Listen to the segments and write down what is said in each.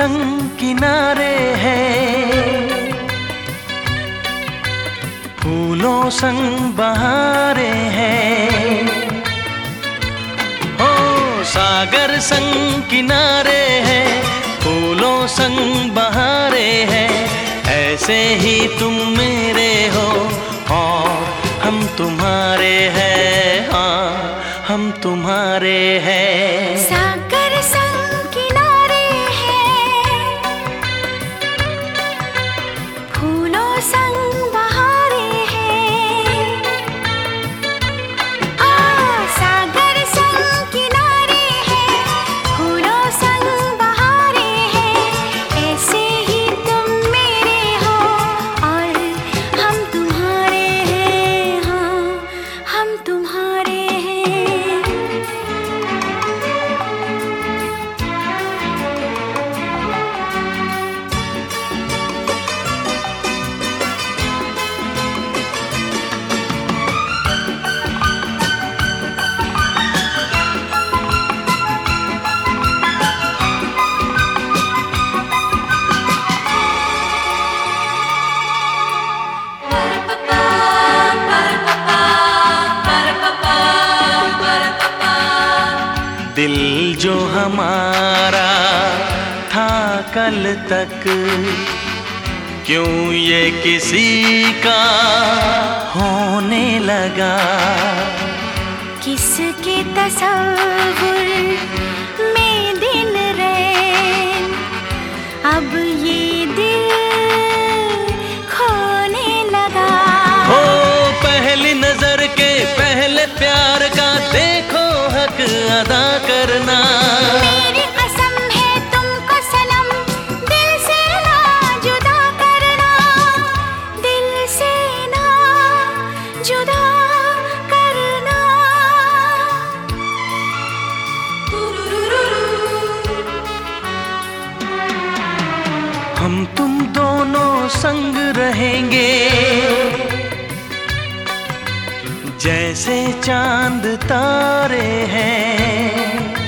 संग किनारे हैं, फूलों संग बहारे हैं। हो सागर संग किनारे हैं, फूलों संग बहारे हैं। ऐसे ही तुम मेरे हो और हम तुम्हारे हैं, हाँ हम तुम्हारे हैं। सागर संग किनारे हैं, फूलों संग बहारे हैं। सागर संग किनारे हैं, फूलों संग बहारे हैं। ऐसे ही तुम मेरे हो और हम तुम्हारे हैं, हाँ हम तुम्हारे हैं। दिल जो हमारा था कल तक, क्यों ये किसी का होने लगा। किसके तसव्वुर में दिन रैन, अब ये दिल खोने लगा। हो पहली नजर के पहले प्यार का देखो हक अदा करना। मेरी कसम है तुमको सनम, दिल से ना जुदा करना, दिल से ना जुदा करना। हम तुम दोनों संग रहेंगे, जैसे चांद तारे हैं।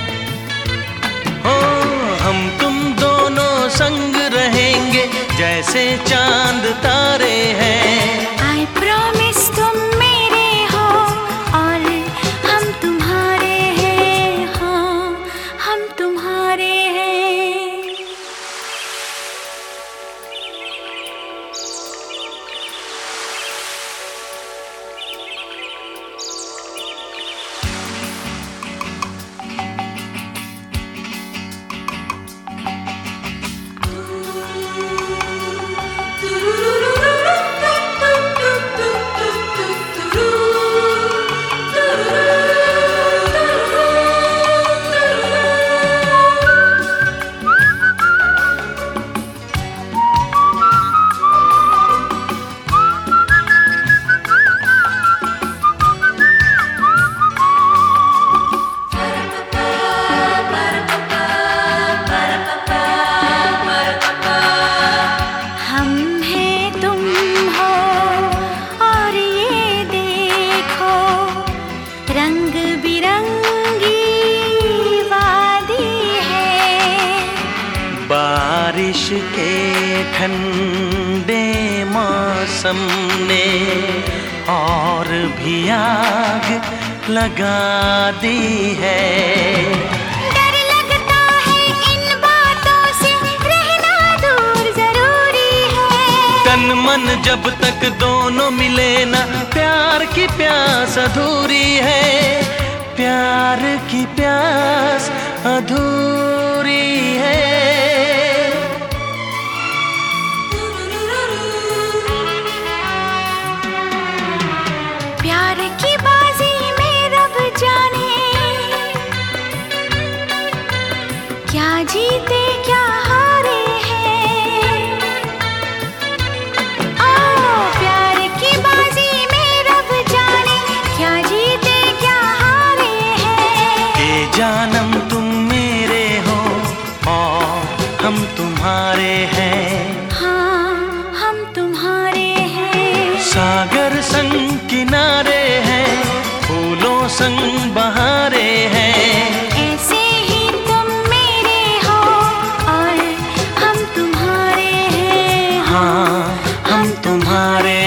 हो हम तुम दोनों संग रहेंगे, जैसे चांद तारे हैं। I promise तुम मेरे हो और हम तुम्हारे हैं, हाँ हम तुम्हारे हैं। बारिश के ठंडे मौसम ने और भी आग लगा दी है। डर लगता है इन बातों से, रहना दूर जरूरी है। तन मन जब तक दोनों मिले ना, प्यार की प्यास अधूरी है। प्यार की प्यास अधूरी है। प्यार की बाजी में रब जाने, क्या जीते क्या हारे हैं। प्यार की बाजी में रब जाने, क्या जीते क्या हारे हैं। ये जानम तुम मेरे हो और हम तुम्हारे हैं, हाँ हम तुम्हारे हैं। सागर संग किनारे हैं, फूलों संग बहारे हैं। ऐसे ही तुम मेरे हो और तुम्हारे